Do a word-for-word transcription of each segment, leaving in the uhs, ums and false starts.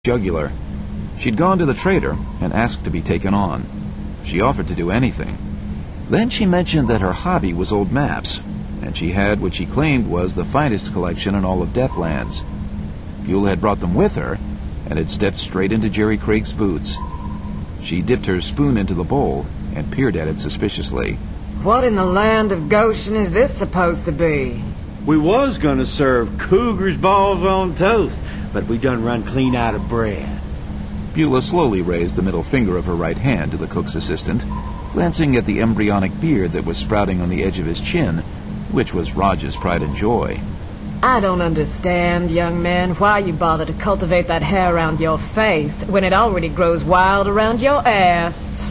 jugular. She'd gone to the trader and asked to be taken on. She offered to do anything. Then she mentioned that her hobby was old maps, and she had what she claimed was the finest collection in all of Deathlands. Beulah had brought them with her and had stepped straight into Jerry Craig's boots. She dipped her spoon into the bowl and peered at it suspiciously. What in the land of Goshen is this supposed to be? We was gonna serve cougar's balls on toast, but we done run clean out of bread. Beulah slowly raised the middle finger of her right hand to the cook's assistant, glancing at the embryonic beard that was sprouting on the edge of his chin, which was Raj's pride and joy. I don't understand, young man, why you bother to cultivate that hair around your face when it already grows wild around your ass.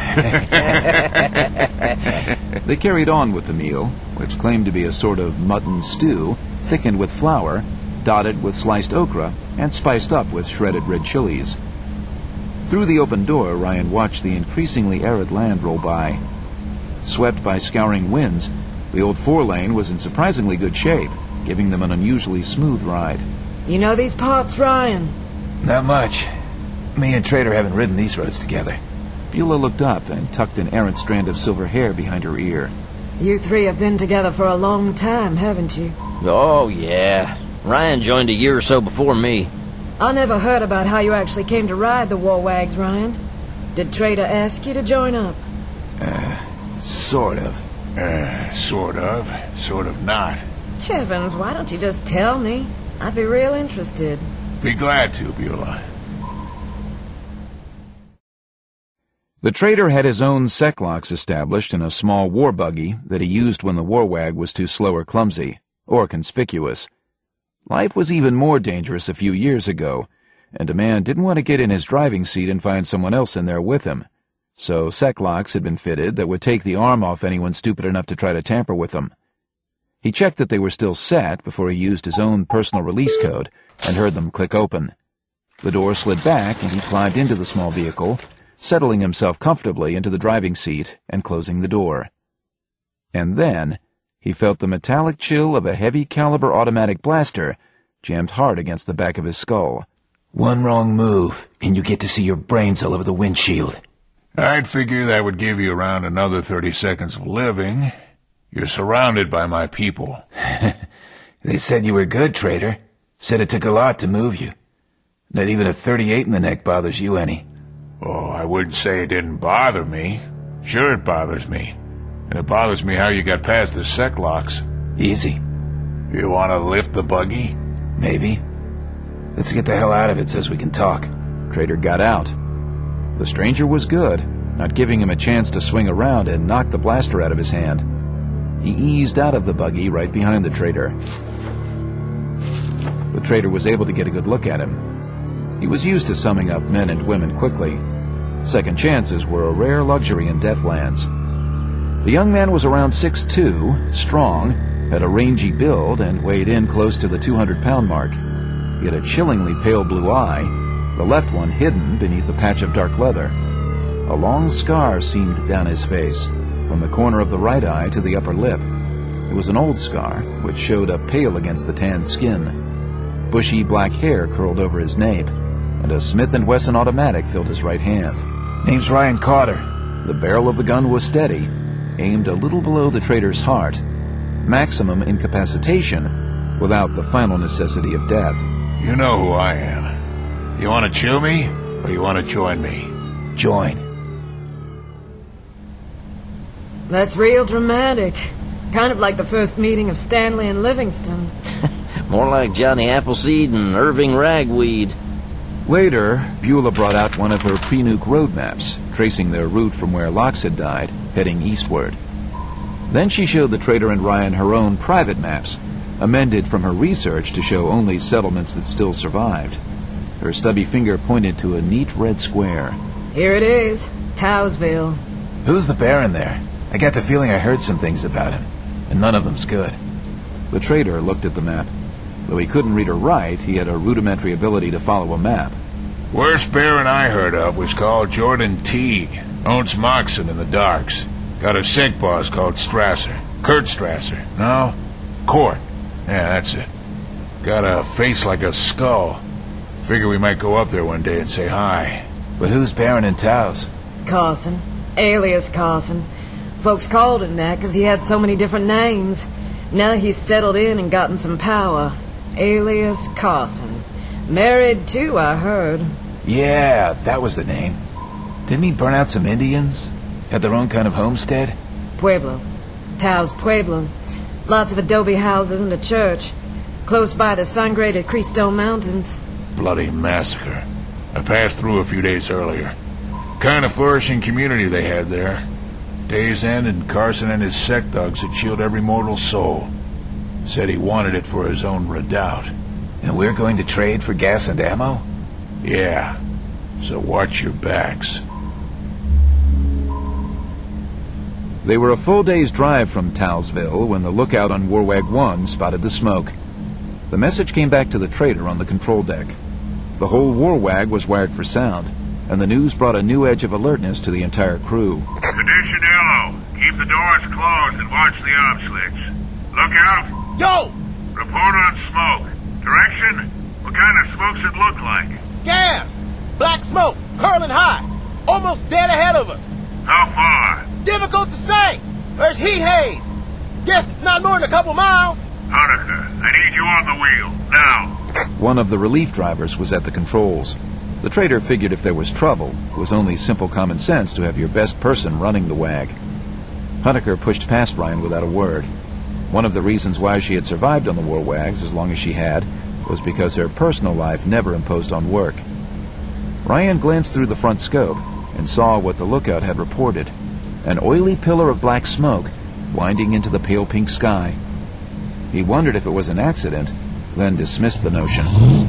They carried on with the meal, which claimed to be a sort of mutton stew, thickened with flour, dotted with sliced okra, and spiced up with shredded red chilies. Through the open door, Ryan watched the increasingly arid land roll by. Swept by scouring winds, the old four-lane was in surprisingly good shape, giving them an unusually smooth ride. You know these parts, Ryan? Not much. Me and Trader haven't ridden these roads together. Beulah looked up and tucked an errant strand of silver hair behind her ear. You three have been together for a long time, haven't you? Oh, yeah. Ryan joined a year or so before me. I never heard about how you actually came to ride the Warwags, Ryan. Did Trader ask you to join up? Uh, sort of. Uh, sort of. Sort of not. Heavens, why don't you just tell me? I'd be real interested. Be glad to, Beulah. The trader had his own Seclocks established in a small war buggy that he used when the Warwag was too slow or clumsy, or conspicuous. Life was even more dangerous a few years ago, and a man didn't want to get in his driving seat and find someone else in there with him. So Seclocks had been fitted that would take the arm off anyone stupid enough to try to tamper with them. He checked that they were still set before he used his own personal release code and heard them click open. The door slid back and he climbed into the small vehicle, settling himself comfortably into the driving seat and closing the door. And then he felt the metallic chill of a heavy-caliber automatic blaster jammed hard against the back of his skull. One wrong move, and you get to see your brains all over the windshield. I'd figure that would give you around another thirty seconds of living. You're surrounded by my people. They said you were good, Trader. Said it took a lot to move you. Not even a thirty-eight in the neck bothers you any. Oh, I wouldn't say it didn't bother me. Sure it bothers me. And it bothers me how you got past the Seclocks. Easy. You want to lift the buggy? Maybe. Let's get the hell out of it so we can talk. Trader got out. The stranger was good, not giving him a chance to swing around and knock the blaster out of his hand. He eased out of the buggy right behind the trader. The trader was able to get a good look at him. He was used to summing up men and women quickly. Second chances were a rare luxury in Deathlands. The young man was around six foot two, strong, had a rangy build, and weighed in close to the two hundred pound mark. He had a chillingly pale blue eye, the left one hidden beneath a patch of dark leather. A long scar seamed down his face, from the corner of the right eye to the upper lip. It was an old scar, which showed up pale against the tanned skin. Bushy black hair curled over his nape, and a Smith and Wesson automatic filled his right hand. Name's Ryan Carter. The barrel of the gun was steady, aimed a little below the trader's heart. Maximum incapacitation, without the final necessity of death. You know who I am. You want to chew me, or you want to join me? Join. That's real dramatic. Kind of like the first meeting of Stanley and Livingston. More like Johnny Appleseed and Irving Ragweed. Later, Beulah brought out one of her pre-nuke road maps, tracing their route from where Locks had died, heading eastward. Then she showed the trader and Ryan her own private maps, amended from her research to show only settlements that still survived. Her stubby finger pointed to a neat red square. Here it is, Towsville. Who's the Baron there? I got the feeling I heard some things about him, and none of them's good. The trader looked at the map. Though he couldn't read or write, he had a rudimentary ability to follow a map. Worst Baron I heard of was called Jordan Teague. Owns Moxon in the Darks. Got a sick boss called Strasser. Kurt Strasser. No? Court. Yeah, that's it. Got a face like a skull. Figure we might go up there one day and say hi. But who's Baron and Taos? Carson. Alias Carson. Folks called him that because he had so many different names. Now he's settled in and gotten some power. Alias Carson. Married too, I heard. Yeah, that was the name. Didn't he burn out some Indians? Had their own kind of homestead? Pueblo. Taos Pueblo. Lots of adobe houses and a church. Close by the Sangre de Cristo Mountains. Bloody massacre. I passed through a few days earlier. Kind of flourishing community they had there. Day's End and Carson and his sect thugs had killed every mortal soul. Said he wanted it for his own redoubt. And we're going to trade for gas and ammo? Yeah. So watch your backs. They were a full day's drive from Talesville when the lookout on Warwag one spotted the smoke. The message came back to the trader on the control deck. The whole Warwag was wired for sound, and the news brought a new edge of alertness to the entire crew. Condition yellow. Keep the doors closed and watch the op slicks. Look out! Yo! Report on smoke. Direction? What kind of smokes it look like? Gas! Black smoke, curling high. Almost dead ahead of us. How far? Difficult to say. There's heat haze. Guess not more than a couple miles. Honecker, I need you on the wheel, now. One of the relief drivers was at the controls. The trader figured if there was trouble, it was only simple common sense to have your best person running the wag. Honecker pushed past Ryan without a word. One of the reasons why she had survived on the war wags as long as she had was because her personal life never imposed on work. Ryan glanced through the front scope and saw what the lookout had reported. An oily pillar of black smoke winding into the pale pink sky. He wondered if it was an accident, then dismissed the notion.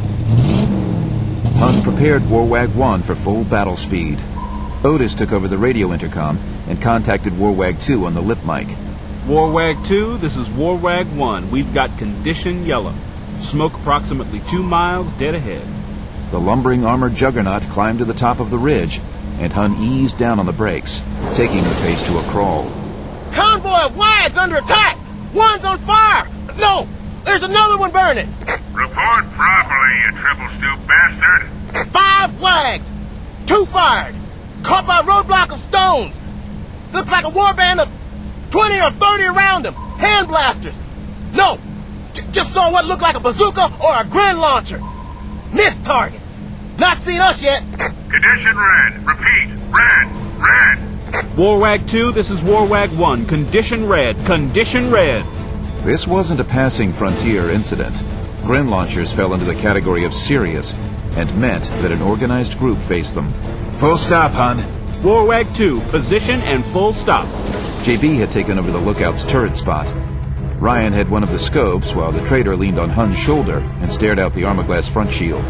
Hun prepared Warwag one for full battle speed. Otis took over the radio intercom and contacted Warwag two on the lip mic. Warwag two, this is Warwag one. We've got condition yellow. Smoke approximately two miles dead ahead. The lumbering armored juggernaut climbed to the top of the ridge, and Hun eased down on the brakes, taking the pace to a crawl. Convoy of wags under attack! One's on fire! No! There's another one burning! Report properly, you triple-stoop bastard! Five wags! Two fired! Caught by a roadblock of stones! Looks like a warband of twenty or thirty around them! Hand blasters! No! J- just saw what looked like a bazooka or a Gren launcher! Missed target! Not seen us yet! Condition red. Repeat. Red. Red. Warwag two, this is Warwag one. Condition red. Condition red. This wasn't a passing frontier incident. Gren launchers fell into the category of serious and meant that an organized group faced them. Full stop, Hun. Warwag two, position and full stop. J B had taken over the lookout's turret spot. Ryan had one of the scopes while the trader leaned on Hun's shoulder and stared out the armorglass front shield.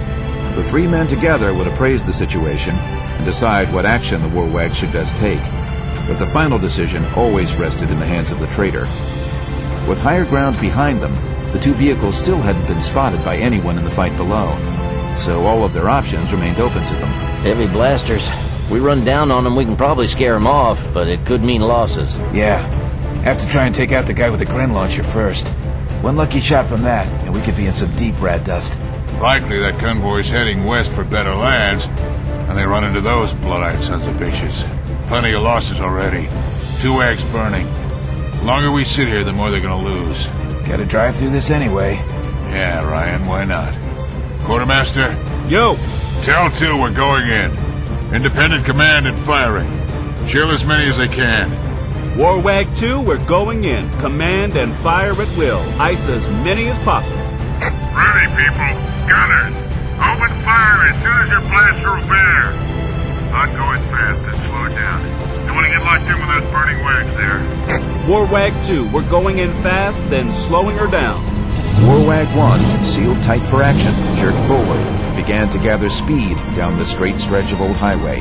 The three men together would appraise the situation and decide what action the Warwag should best take. But the final decision always rested in the hands of the trader. With higher ground behind them, the two vehicles still hadn't been spotted by anyone in the fight below, so all of their options remained open to them. Heavy blasters. If we run down on them, we can probably scare them off, but it could mean losses. Yeah. Have to try and take out the guy with the Gren launcher first. One lucky shot from that, and we could be in some deep rat dust. Likely that convoy's heading west for better lands, and they run into those blood-eyed sons of bitches. Plenty of losses already. Two wags burning. The longer we sit here, the more they're gonna lose. Gotta drive through this anyway. Yeah, Ryan, why not? Quartermaster? Yo! Tell two we're going in. Independent command and firing. Chill as many as they can. Warwag two, we're going in. Command and fire at will. Ice as many as possible. Ready, people. Gunners. Open fire as soon as your blaster will bear. Not going fast, then slow it down. Don't want to get locked in with those burning wags there. Warwag two, we're going in fast, then slowing her down. Warwag one, sealed tight for action, jerked forward, and began to gather speed down the straight stretch of old highway.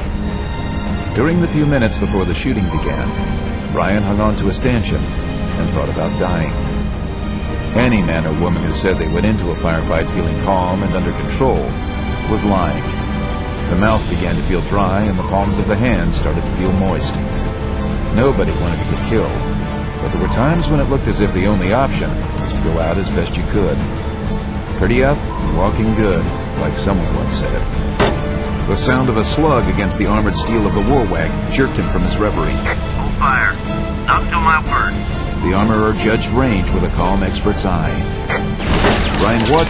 During the few minutes before the shooting began, Ryan hung on to a stanchion and thought about dying. Any man or woman who said they went into a firefight feeling calm and under control was lying. The mouth began to feel dry and the palms of the hands started to feel moist. Nobody wanted to get killed, but there were times when it looked as if the only option was to go out as best you could. Pretty up, walking good, like someone once said. The sound of a slug against the armored steel of the Warwag jerked him from his reverie. Hold fire. Not till my word. The armorer judged range with a calm expert's eye. Ryan watched